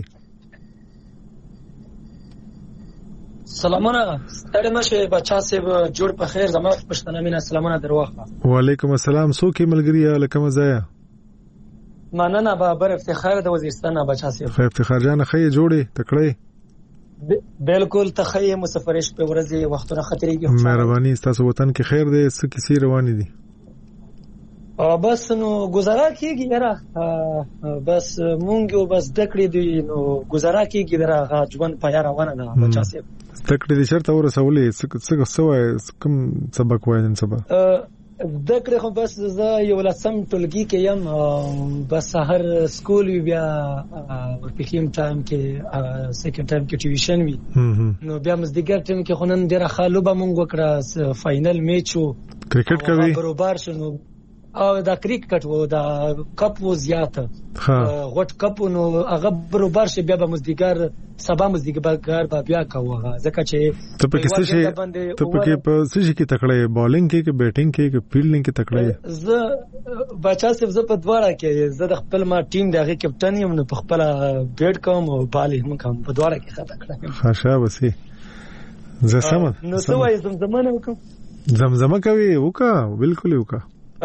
سلامونه ستړي مشه بچا سیب جوړ په خیر. زما پښتنه مینا سلامونه دروخه. وعلیکم السلام. سوکي ملګری لکه مزایا مننه بابر افتخار د وزیرستان بچا سیب. خیر افتخار جان خې جوړي تکړه بالکل تخې مسافرش په ورځي وختونه خطرې کې. مهرباني تاسو وطن کې خیر دې څه کیسې روانې دي؟ بس نو گزاره کیږي یاره بس مونږ یو بس دکړې دی نو گزاره کیږي درغه ژوند په یاره ونه ده بچا سیب. دکړې دي شرط ورسولې څه کوم سبق وای نن سبا؟ دکړې خو بس زه یو لسم ټولګي کې يم بس هر سکول بیا ورپکیم ټایم کې سیکنډ ټایم کې ټیوشن وی نو بیا مزدګر ټایم کې خو نن ډیره خالوبه مونږ وکړه فائنل میچ وو. کرکټ کوي برابر شنو او دا کرکټ وو دا کپ وو زیاته غټ کپ نو هغه برابر شي بیا به مزدګر سبا مزدګر بیا کوه ځکه چې ته په کیسه شي ته په کې په څه شي کې تکړه بالینګ کې کې بیټینګ کې کې فیلډینګ کې تکړه زه بچا صرف زه په دواړه کې زه د خپل ما ټیم دغه کپټن یم نو په خپل بیټ کوم او بالینګ کوم په دواړه کې تکړه یم. خاصه وسی زه سم نو څه وایي زمزمه نه وکم زمزمه کوي وکا بالکل وکا.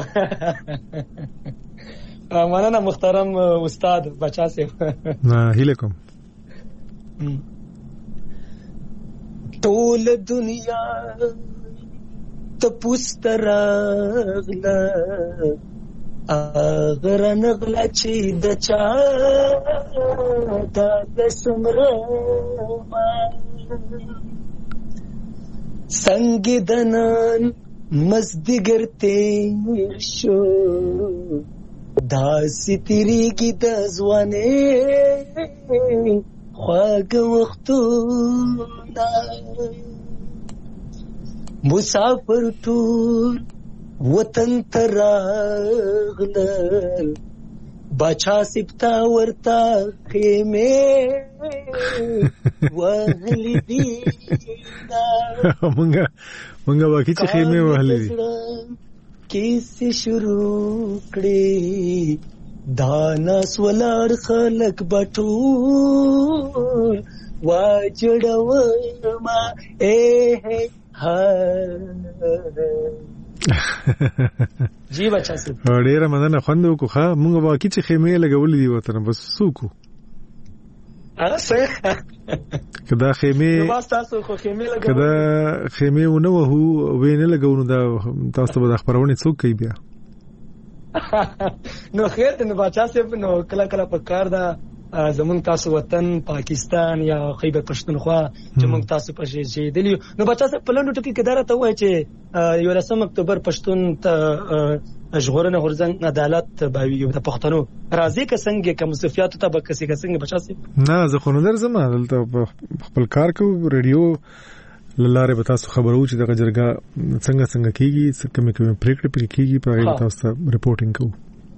مننه محترم استاد بچا صاحب. هیله کوم. ټول دنیا ته پوستراغله اگر نغلا چې د چا د سمره څنګه دنن مزدګر تیر شو داسې تیریږي د ځوانۍ خواږه وختونه مسافر ټول وطن ته راغلل بچا سپتا ورته خیمې وهلې دي مونږه واکې چې خیمې وهلې دي کیسې شروع کړې داناس ولار خلک بټول واجړو ما جی بچا سي ډېر مننه خوندو کو ښا مونږه واکې چې خیمې لګولې دي وته بس سوکو کدا خیمه کدا خیمه ونه وو وینه لګونو دا تاسو به خبرونه څوک کوي بیا نو خیر ته بچا صاحب نو کله کله په کار دا زمون تاسو وطن پاکستان یا خیبر پښتونخوا چې مونږ تاسو په شي دلی نو بچا صاحب په لندو ټکی کې دره ته وای چې 11 اکتوبر پښتون ته ژغورنه غورځنګ عدالت باوی د پښتنو راځي که څنګه کوم صفات ته به کسي څنګه بچا صاحب نه زه خو نه درځم دلته خپل کار کو ریډیو لاره به تاسو خبرو چې دغه جرګه څنګه کیږي څنګه کوم پریکړه پکې کیږي په هغه تاسو ریپورتینګ کوو.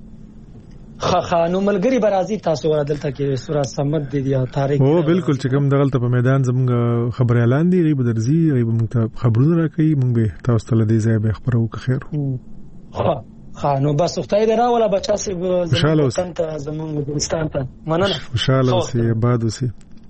نو ملګری برازي تاسو ورادلته کې سورا سمد دي یا تاریخ او بالکل چې کوم دغلت په میدان زموږ خبر اعلان دي غیب درځي غیب موږ ته خبرونه راکړي موږ به تاسو ته لدی ځای به خبرو که خیر نو بس خدای دې راولا بچا سي زموږ ته زموږ افغانستان ته مننه خوشاله اوسئ آباد اوسئ.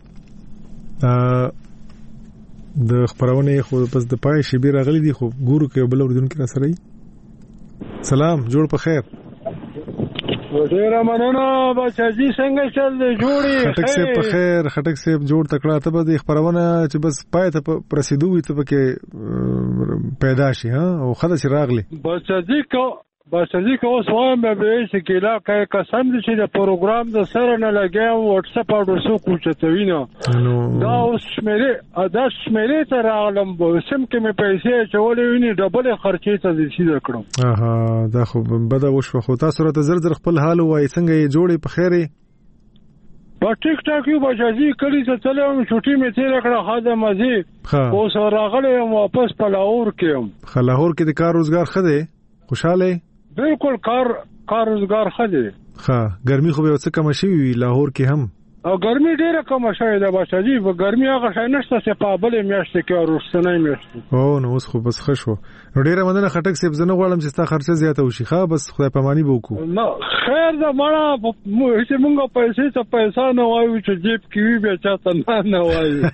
د خبرونه خو پس د پای شی به راغلي دي خو ګورو کې بل اوردونکو را سره سلام جوړ په خیر ډیر مننه بچاجي څنګه چل دی جوړي خټک سي په خیر خټک سي جوړ تکړه ته به خبرونه چې بس پای ته پرسیدو وي ته کې پیدا شي ها او خدای چې راغلي بس ځکه اوس وایم به چې کله کای قسم دې چې د پروګرام د سره نه لګیاو واتس اپ او رسو کوچتوي نه دا اوس شمیرې ته راغلم سم کې مې پیسې چولې ویني ډبل خرچې ته دې شي کړم دا خو بده وشو خو تاسو راته زر خپل حال وای څنګه یې جوړې په خیره په ټیک ټاک یو بچی کلی ته تلم چټي مې تیر کړه خاطر مزي اوس راغلم واپس په لاهور کې لاهور کې د کار روزګار خده خوشاله بالکل کار روزګار خده ګرمي خو به څه کم شي وی لاهور کې هم او ګرمي ډیره کم شوه د بچی په ګرمي هغه شای نشته چې په بلې میاشت کې ورستنې میاشت او نو اوس خو بس خشو نو ډیره مننه خټک سیب زنه غواړم چې ستا خرچه زیاته وشي بس خدای پامانی به وکړو نو خیر دا مړه چې مونږه پیسې ته پیسې نه وایو چې جیب کې وي بیا چاته نه وایو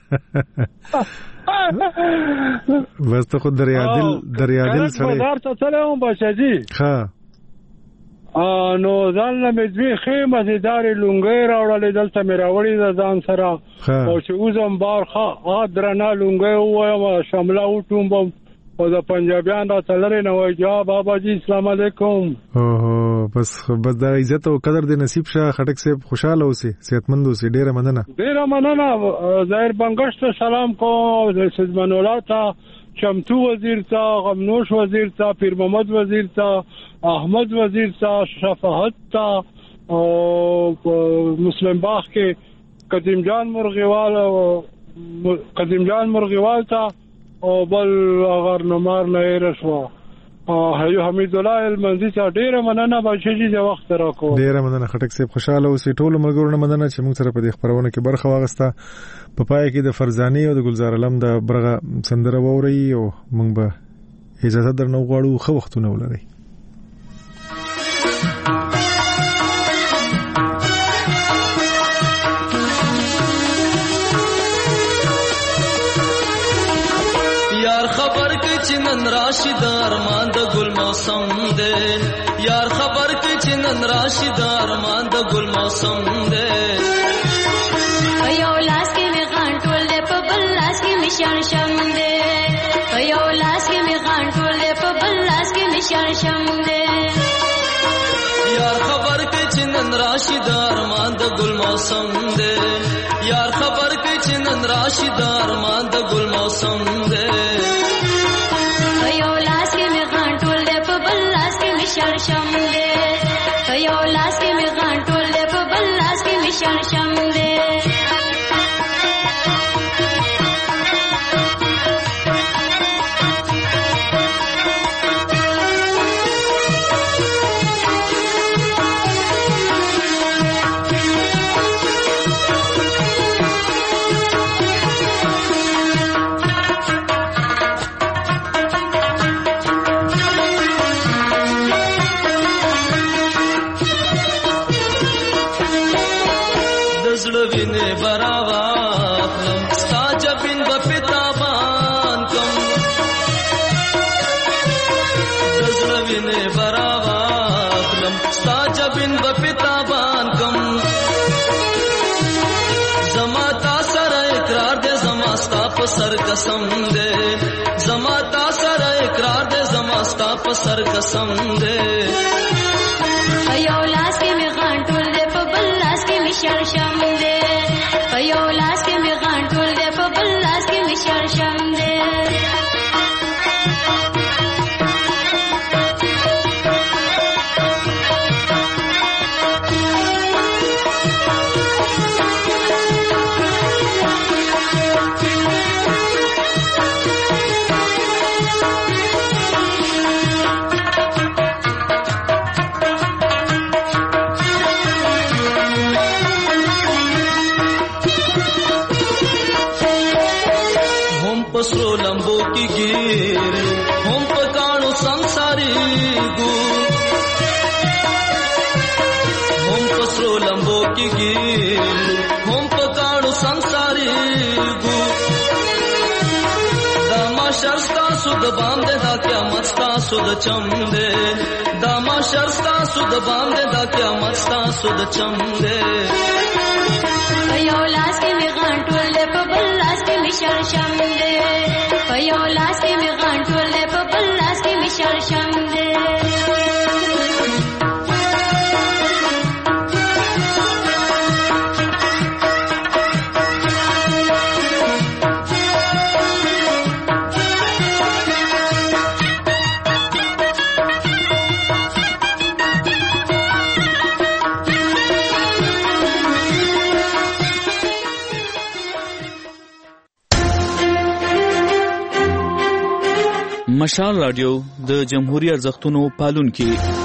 بس ته خود دریادل سره بازار ته تلم بچی نو ځان له مې خې مزیدار لونګي راوړل دلته مې راوړی د ځان سره او چې اوسم بارخه درنه لونګي وایم شامله وټوم او د پنجابیان را تلری نه وای جواب بابا جی السلام علیکم بس دا عزت او قدر دې نصیب شه خټک صاحب خوشاله اوسې صحتمند اوسې ډیره مننه ظاهر بنگش ته سلام کوم د سیدمن الله ته چمتو وزیر ته غمنوش وزیر ته پیر محمد وزیر ته احمد وزیر ته شفاعت ته او مسلم باغ کې قدیم جان مرغیوال ته او بل اگر نمار نه رسوا هيو حمید الله المنزي ته ډیره مننه بچی د وخت راکو ډیره مننه خټک صاحب خوشاله اوسې ټول مرګورونه مننه چې موږ سره په دې خبرونه کې برخه واغسته په پای کې د فرزاني او د ګلزار علم د برغه سندره ووري او موږ به اجازه درنو غواړو خو وختونه ولري یار خبر کې چې نن راشد ارمان د ګل موسم دی یار خبر کې چې نن راشد ارمان د ګل موسم دی یو لاس کې می غان ټول دې په بل لاس کې می شان شم دی یو لاس کې می غان ټول دې په بل لاس کې می شان شم دی یار خبر کې چې نن راشد ارمان د ګل موسم دی یار خبر کې چې نن راشد ارمان د ګل موسم دی یو لاس کې می غان ټول دې په بل لاس کې می شان شم دی یو لاس کې می غان ټول دې په بل لاس کې می شان شم دی وینه براوا ستا جبین بپتابان کم دزړه وینه براوا ستا جبین بپتابان کم زما تا سره اقرار دې زما ستا په سر قسم دې زما تا سره اقرار دې زما ستا په سر قسم دې یو لاس کې می غان ټول دې په بل لاس کې می شر شم دې یو لاس کې می غان ټول دې په بل لاس کې می شر شم دې पसरो लंबो की गिर हम पकाणो संसारी गु हम पसरो लंबो की गिर हम पकाणो संसारी गु दामा शर्स्ता सुद बांधे दा क्या मस्ता सुद चमदे दामा शर्स्ता सुद बांधे दा क्या मस्ता सुद चमदे यो लास के मी गान टोल दे په بل لاس کې می شر شم دې په یو لاس کې می غان ټول دې په بل لاس کې می شر شم دې مشال رادیو د جمهوریت ارزښتونو پالونکي